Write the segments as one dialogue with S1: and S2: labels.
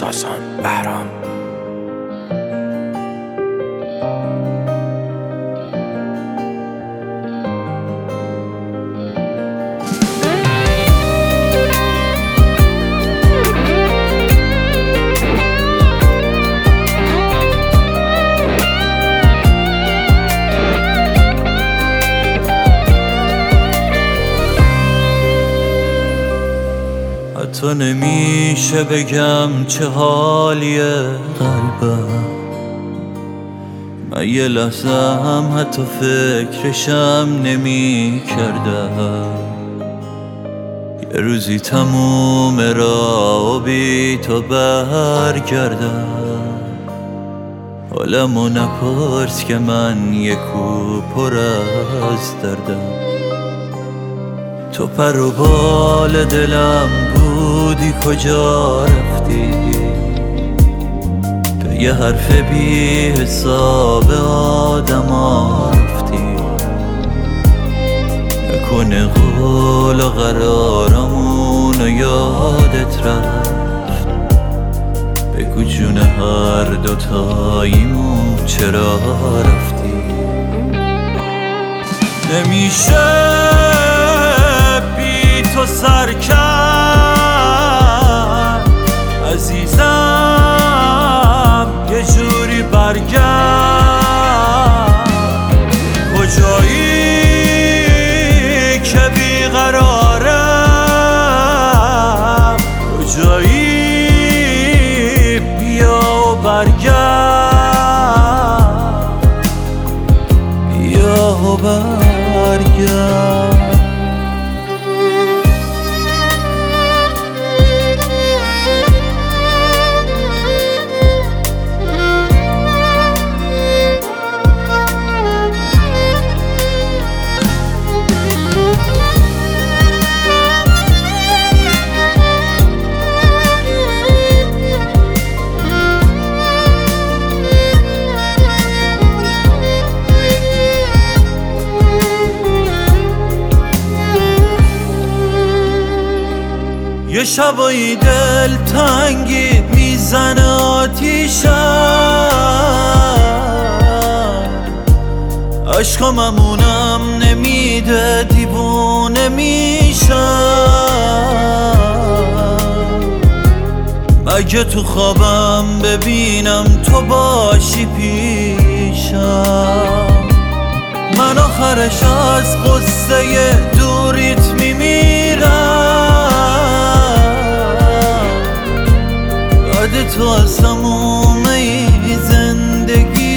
S1: ساسان بهرام.
S2: حتی نمیشه بگم چه حالیه قلبم، من یه لحظه هم حتی فکرشم نمی کردم. یه روزی تموم راه و بی تو برگردم. حالمو نپرس که من یه کو پر از دردم. تو پر و بال دلم بودی کجا رفتی؟ به یه حرف بی حساب آدم رفتی. نکنه قول و قرارمون و یادت رفت. بگو جون هر دوتاییمون چرا رفتی؟ نمیشه تو سر کرد عزیزم، یه جوری برگرد. کجایی که بیقرارم؟ کجایی؟ بیا و برگرد، بیا و برگرد. یه شبایی دل تنگید میزنه آتیشم، عشقاممونم نمیده دیوونه میشم. مگه تو خوابم ببینم تو باشی پیشم؟ من آخرش از قصه دوریت میمیرم. تو از تموم زندگی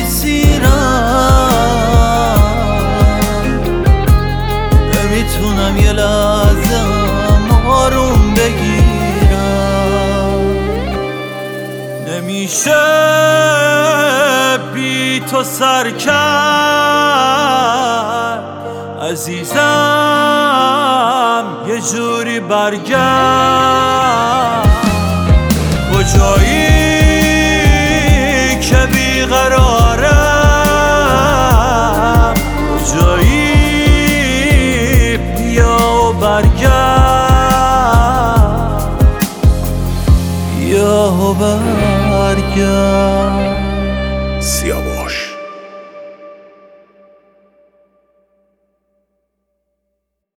S2: سیرم. نمیتونم یه لحظه آروم بگیرم. نمیشه بی تو سر کرد عزیزم، یه جوری برگرد. کجایی که بیقرارم؟ کجایی؟ بیا و برگرد، بیا و برگرد.